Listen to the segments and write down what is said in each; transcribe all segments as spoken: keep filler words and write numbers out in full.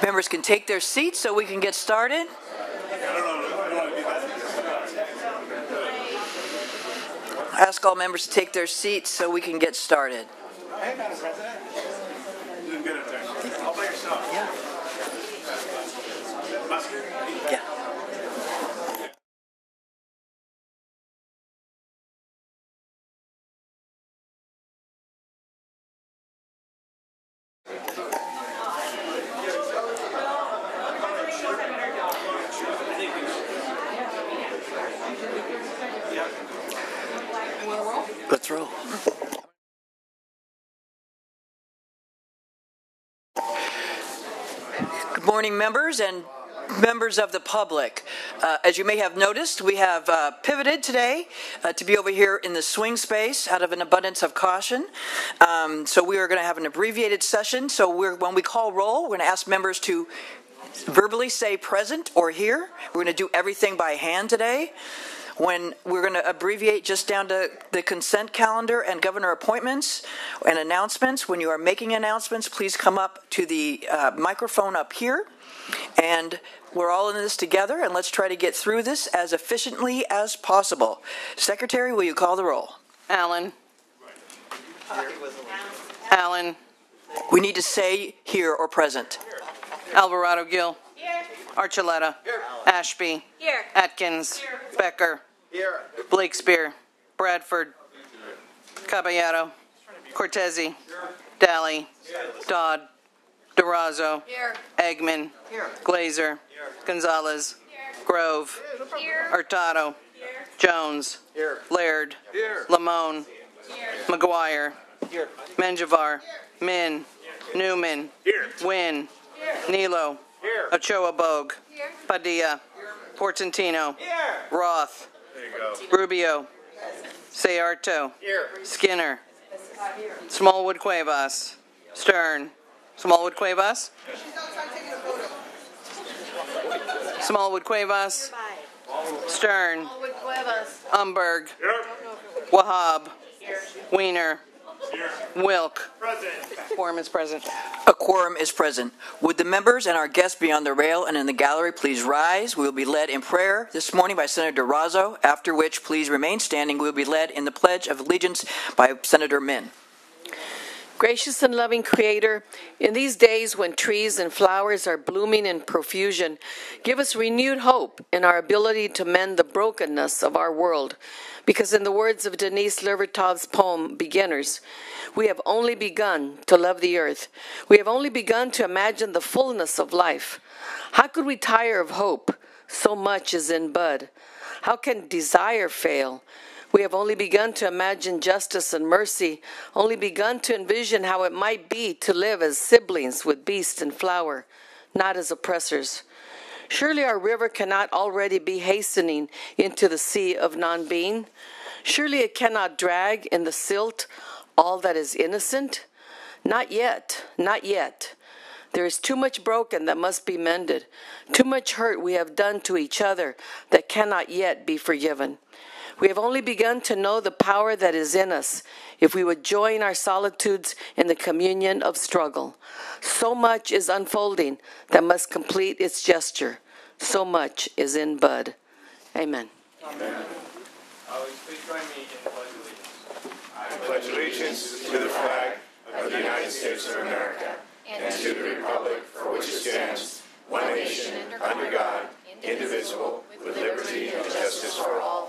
Members can take their seats so we can get started. Ask all members to take their seats so we can get started. Hey, Madam President. You did good up there. All by yourself. Yeah. Mustard? Yeah. Let's roll. Good morning, members and members of the public. Uh, as you may have noticed, we have uh, pivoted today uh, to be over here in the swing space out of an abundance of caution. Um, so we are going to have an abbreviated session. So we're, when we call roll, we're going to ask members to verbally say present or here. We're going to do everything by hand today. When we're going to abbreviate just down to the consent calendar and governor appointments and announcements. When you are making announcements, please come up to the uh, microphone up here. And we're all in this together, and let's try to get through this as efficiently as possible. Secretary, will you call the roll? Allen. Allen. We need to say here or present. Alvarado Gill. Here. Archuleta. Here. Ashby. Here. Atkins. Here. Becker. Here. Blakespear. Bradford. Caballero. Cortezi. Daly. Dodd. Durazo. Here. Eggman. Here. Glazer. Gonzalez. Grove. Here. Hurtado. Jones. Here. Laird. Here. Lamone. Here. McGuire. Here. Menjivar. Min. Newman. Here. Wynn. Nilo. Here. Ochoa Bogue. Here. Padilla. Portantino. Here. Roth. There you go. Rubio. Sayarto. Here. Skinner. Smallwood Cuevas. Stern. Smallwood Cuevas. Smallwood Cuevas. Stern. Umberg. Here. Wahab. Wiener. Here. Wilk. Present. Quorum is present. A quorum is present. Would the members and our guests be on the rail and in the gallery please rise? We will be led in prayer this morning by Senator Durazo, after which please remain standing. We will be led in the Pledge of Allegiance by Senator Min. Gracious and loving Creator, in these days when trees and flowers are blooming in profusion, give us renewed hope in our ability to mend the brokenness of our world. Because in the words of Denise Levertov's poem, Beginners, we have only begun to love the earth. We have only begun to imagine the fullness of life. How could we tire of hope? So much is in bud. How can desire fail? We have only begun to imagine justice and mercy, only begun to envision how it might be to live as siblings with beast and flower, not as oppressors. Surely our river cannot already be hastening into the sea of non-being. Surely it cannot drag in the silt all that is innocent. Not yet, not yet. There is too much broken that must be mended, too much hurt we have done to each other that cannot yet be forgiven. We have only begun to know the power that is in us if we would join our solitudes in the communion of struggle. So much is unfolding that must complete its gesture. So much is in bud. Amen. Amen. Always please join me in the Pledge of Allegiance. I pledge allegiance to the flag of the United States of America and to the republic for which it stands, one nation, under God, indivisible, with liberty and justice for all.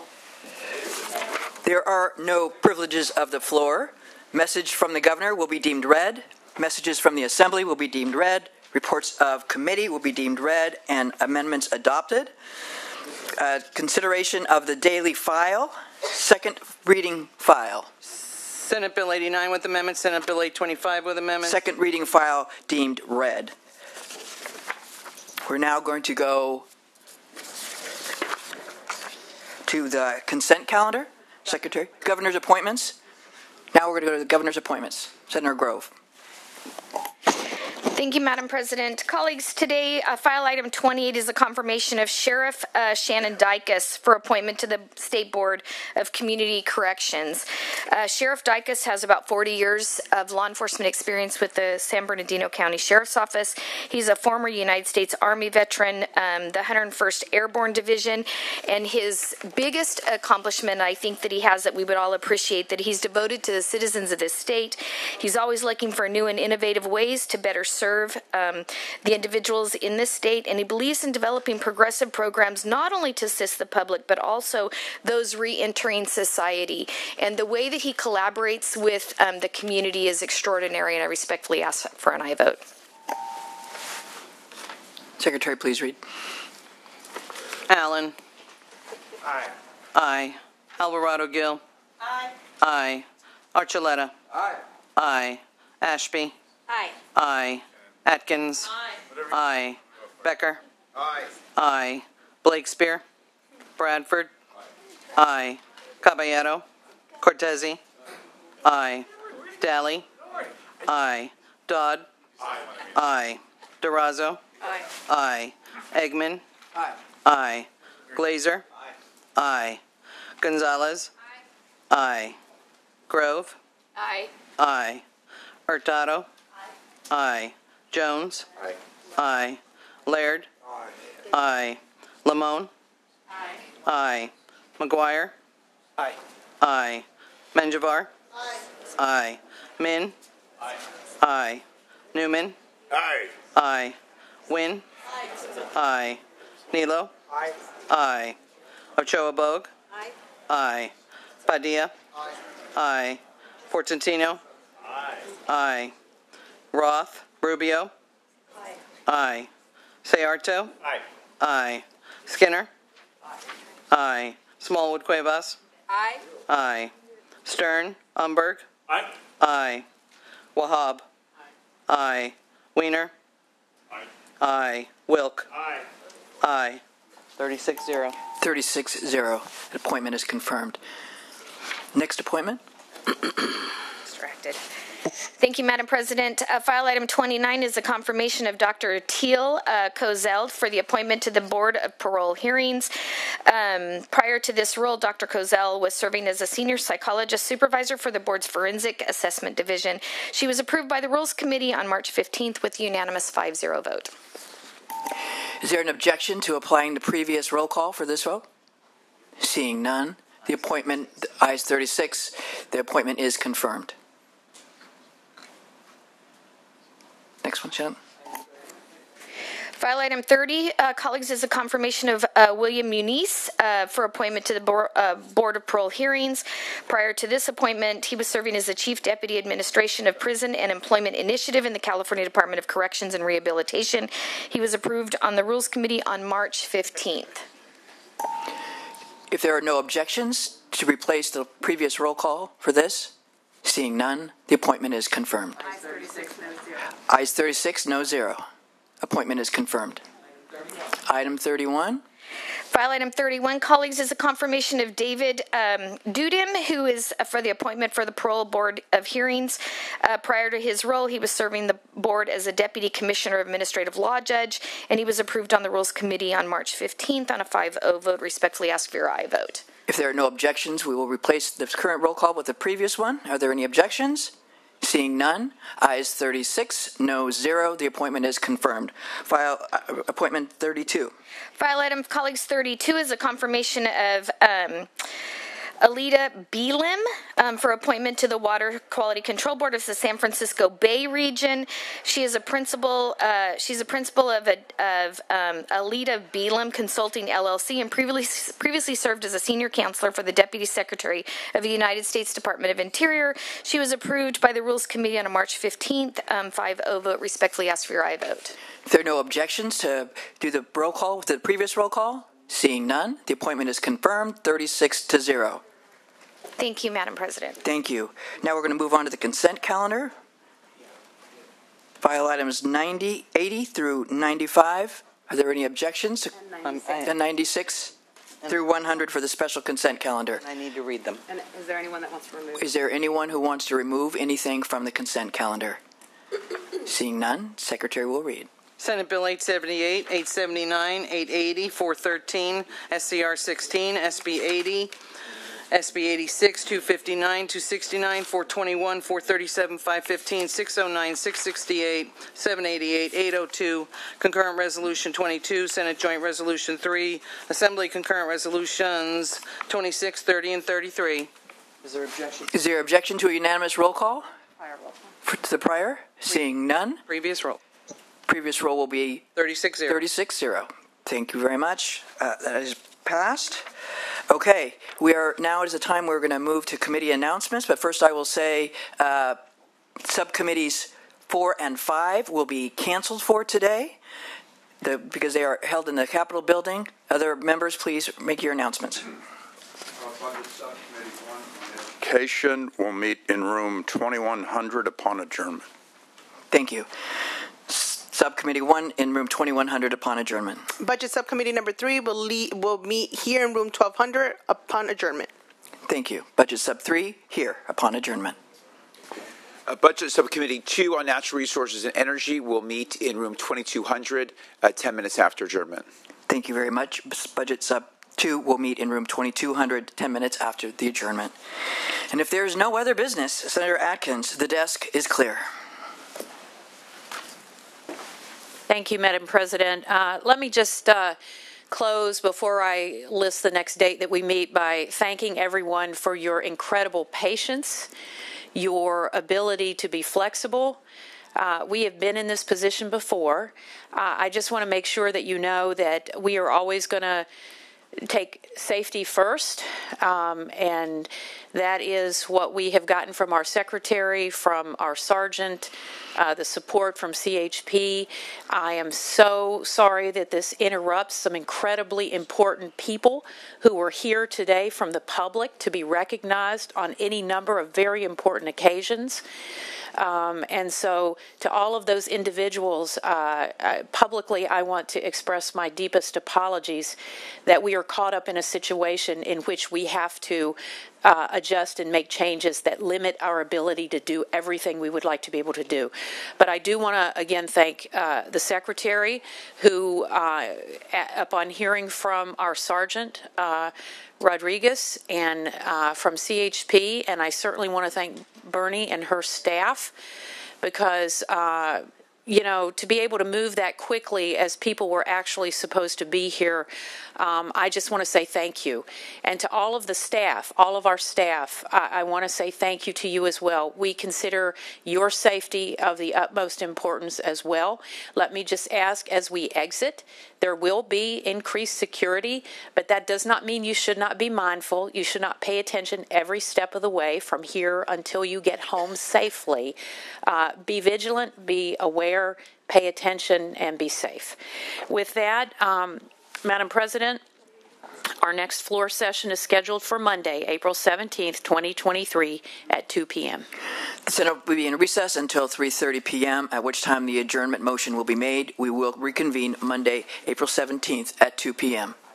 There are no privileges of the floor. Message from the governor will be deemed read. Messages from the assembly will be deemed read. Reports of committee will be deemed read and amendments adopted. Uh, consideration of the daily file. Second reading file. Senate Bill eighty-nine with amendments. Senate Bill eight twenty-five with amendments. Second reading file deemed read. We're now going to go to the consent calendar. Secretary, governor's appointments. Now we're going to go to the governor's appointments. Senator Grove. Thank you, Madam President. Colleagues, today, uh, file item twenty-eight is a confirmation of Sheriff uh, Shannon Dykus for appointment to the State Board of Community Corrections. Uh, Sheriff Dykus has about forty years of law enforcement experience with the San Bernardino County Sheriff's Office. He's a former United States Army veteran, um, the one hundred first Airborne Division, and his biggest accomplishment, I think, that he has that we would all appreciate, that he's devoted to the citizens of this state. He's always looking for new and innovative ways to better serve serve um, the individuals in this state, and he believes in developing progressive programs not only to assist the public, but also those re-entering society. And the way that he collaborates with um, the community is extraordinary, and I respectfully ask for an aye vote. Secretary, please read. Allen. Aye. Aye. Alvarado Gil. Aye. Aye. Archuleta. Aye. Aye. Ashby. Aye. Aye. Atkins. Aye. Aye. Becker. Aye. Aye. Blakespear. Bradford. Aye. Caballero. Cortese. Aye. Daly. Aye. Dodd. Aye. Durazo. Aye. Aye. Eggman. Aye. Aye. Glazer. Aye. Gonzalez. Aye. Grove. Aye. Aye. Hurtado. Aye. Jones. Aye. Aye. Laird. Aye. Aye. Lamone. Aye. Aye. McGuire. Aye. Aye. Menjivar. Aye. Aye. Min. Aye. Aye. Newman. Aye. Aye. Wynn. Aye. Nilo. Aye. Aye. Ochoa Bogue. Aye. Aye. Padilla. Aye. Aye. Fortentino. Aye. Aye. Roth. Rubio. Aye. Aye. Sayarto. Aye. Aye. Skinner. Aye. Smallwood Cuevas. Aye. Aye. Stern. Umberg. Aye. Aye. Wahab. Aye. Wiener. Aye. Aye. Wilk. Aye. Aye. thirty-six zero. thirty-six zero. Appointment is confirmed. Next appointment. Distracted. Thank you, Madam President. Uh, file item twenty-nine is a confirmation of Doctor Teal uh, Kozel for the appointment to the Board of Parole Hearings. Um, prior to this role, Doctor Kozel was serving as a senior psychologist supervisor for the board's Forensic Assessment Division. She was approved by the Rules Committee on March fifteenth with a unanimous five zero vote. Is there an objection to applying the previous roll call for this vote? Seeing none, the appointment, ayes thirty-six, the appointment is confirmed. Next one, Shannon. File item thirty, uh, colleagues, is a confirmation of uh, William Muniz uh, for appointment to the Bo- uh, Board of Parole Hearings. Prior to this appointment, he was serving as the Chief Deputy Administration of Prison and Employment Initiative in the California Department of Corrections and Rehabilitation. He was approved on the Rules Committee on March fifteenth. If there are no objections to replace the previous roll call for this, seeing none, the appointment is confirmed. Ayes thirty-six, no zero. Ayes thirty-six, no zero. Appointment is confirmed. Item thirty-one. File item thirty-one, colleagues, is a confirmation of David um, Dudim, who is uh, for the appointment for the Parole Board of Hearings. Uh, prior to his role, he was serving the board as a Deputy Commissioner of Administrative Law Judge, and he was approved on the Rules Committee on March fifteenth on a five oh vote. Respectfully ask for your aye vote. If there are no objections, we will replace the current roll call with the previous one. Are there any objections? Seeing none, ayes thirty-six, no zero. The appointment is confirmed. File uh, appointment thirty-two. File item, colleagues, thirty-two is a confirmation of um, Alita Belam um, for appointment to the Water Quality Control Board of the San Francisco Bay Region. She is a principal. Uh, she's a principal of, a, of um, Alita Belam Consulting L L C and previously previously served as a senior counselor for the Deputy Secretary of the United States Department of Interior. She was approved by the Rules Committee on a March fifteenth um, five oh vote. Respectfully ask for your aye vote. If there are no objections to do the roll call with the previous roll call, seeing none, the appointment is confirmed, thirty-six to zero. Thank you, Madam President. Thank you. Now we're going to move on to the consent calendar. File items ninety, eighty through ninety-five. Are there any objections to Um, to I, ninety-six through one hundred for the special consent calendar? I need to read them. And is there anyone that wants to remove? Is there anyone who wants to remove anything from the consent calendar? Seeing none, Secretary will read. Senate Bill eight seventy-eight, eight seventy-nine, eight eighty, four thirteen, S C R sixteen, S B eighty, S B eighty-six, two fifty-nine, two sixty-nine, four twenty-one, four thirty-seven, five fifteen, six oh nine, six sixty-eight, seven eighty-eight, eight oh two, Concurrent Resolution twenty-two, Senate Joint Resolution three, Assembly Concurrent Resolutions twenty-six, thirty, and thirty-three. Is there objection? Is there objection to a unanimous roll call? Prior roll call. For to the prior? Seeing none, Previous roll. previous roll will be thirty-six zero. thirty-six zero. Thank you very much. Uh, that is passed. Okay, we are now is the time we're going to move to committee announcements, but first I will say uh, subcommittees four and five will be canceled for today the, because they are held in the Capitol building. Other members, please make your announcements. Education will meet in room twenty-one hundred upon adjournment. Thank you. S- Subcommittee one in room twenty-one hundred upon adjournment. Budget Subcommittee number three will lead, will meet here in room twelve hundred upon adjournment. Thank you. Budget sub three here upon adjournment. Uh, Budget Subcommittee two on Natural Resources and Energy will meet in room twenty-two hundred, uh, ten minutes after adjournment. Thank you very much. Budget sub two will meet in room twenty-two hundred, ten minutes after the adjournment. And if there is no other business, Senator Atkins, the desk is clear. Thank you, Madam President. Uh, let me just uh, close before I list the next date that we meet by thanking everyone for your incredible patience, your ability to be flexible. Uh, we have been in this position before. Uh, I just want to make sure that you know that we are always going to take safety first, um, and that is what we have gotten from our secretary, from our sergeant, uh, the support from C H P. I am so sorry that this interrupts some incredibly important people who were here today from the public to be recognized on any number of very important occasions. Um, and so to all of those individuals, uh, uh, publicly, I want to express my deepest apologies that we are caught up in a situation in which we have to uh, adjust and make changes that limit our ability to do everything we would like to be able to do. But I do want to, again, thank uh, the Secretary who, uh, a- upon hearing from our Sergeant, uh, Rodriguez, and uh, from C H P, and I certainly want to thank Bernie and her staff because, uh, you know, to be able to move that quickly as people were actually supposed to be here, um, I just want to say thank you. And to all of the staff, all of our staff, I, I want to say thank you to you as well. We consider your safety of the utmost importance as well. Let me just ask, as we exit, there will be increased security, but that does not mean you should not be mindful. You should not pay attention every step of the way from here until you get home safely. Uh, be vigilant, be aware, pay attention, and be safe. With that, um, Madam President, our next floor session is scheduled for Monday, April seventeenth, twenty twenty-three at two p.m. The Senate will be in recess until three thirty p.m., at which time the adjournment motion will be made. We will reconvene Monday, April seventeenth at two p.m.